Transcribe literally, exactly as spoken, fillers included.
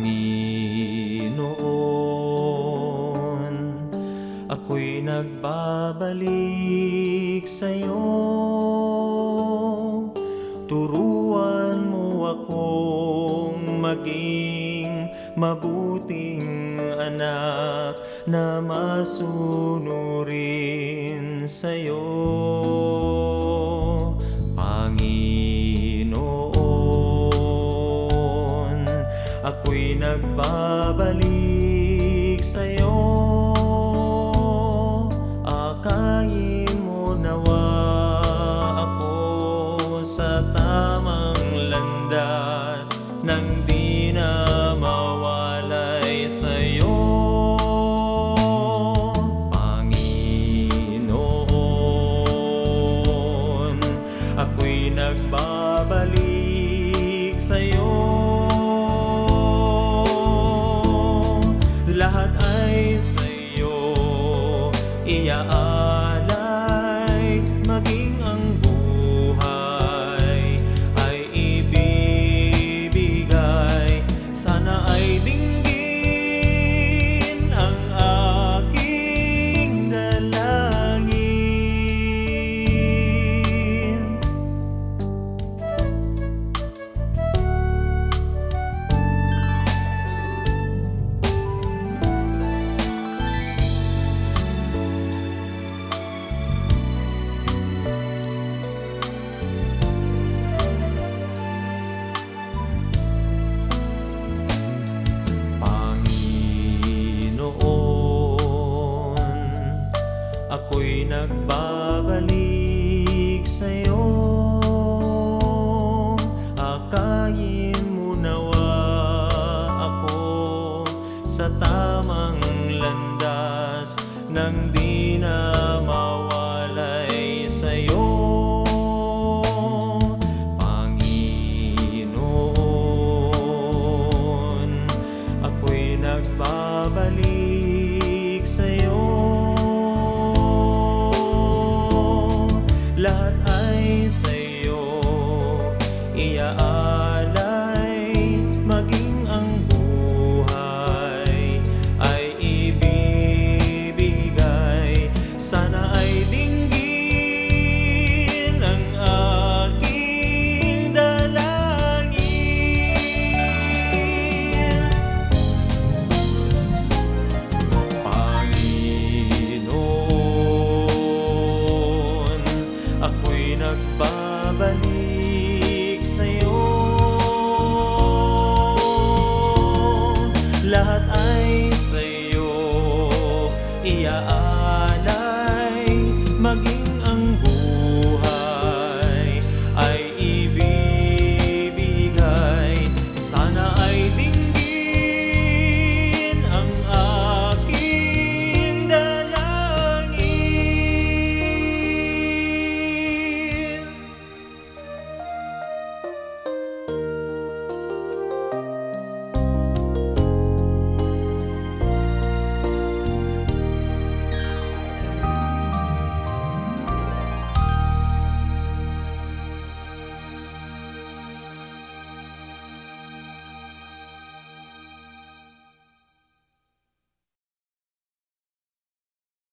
Panginoon, ako'y nagbabalik sa'yo. Turuan mo akong maging mabuting anak na masunurin sa'yo. Panginoon, ako'y nagbabalik sa'yo. Akayin mo nawa ako sa tamang landas nang di na mawalay sa'yo. Panginoon, ako'y nagbabalik sa'yo. Lahat ay sa'yo iaalay, maging ang buhay ay ibibigay. Sana ay dinggin ang aking dalangin. Ako'y nagbabalik sa'yo. Akayin mo nawa ako sa tamang landas nang di na mawalay sa'yo. Panginoon, ako'y nagbabalik sa'yo. Lahat ay sa'yo iaalay, maging ang buhay ay ibibigay. Sana ay dinggin ang aking dalangin. Panginoon, ako'y nagbabalik sa'yo. Lahat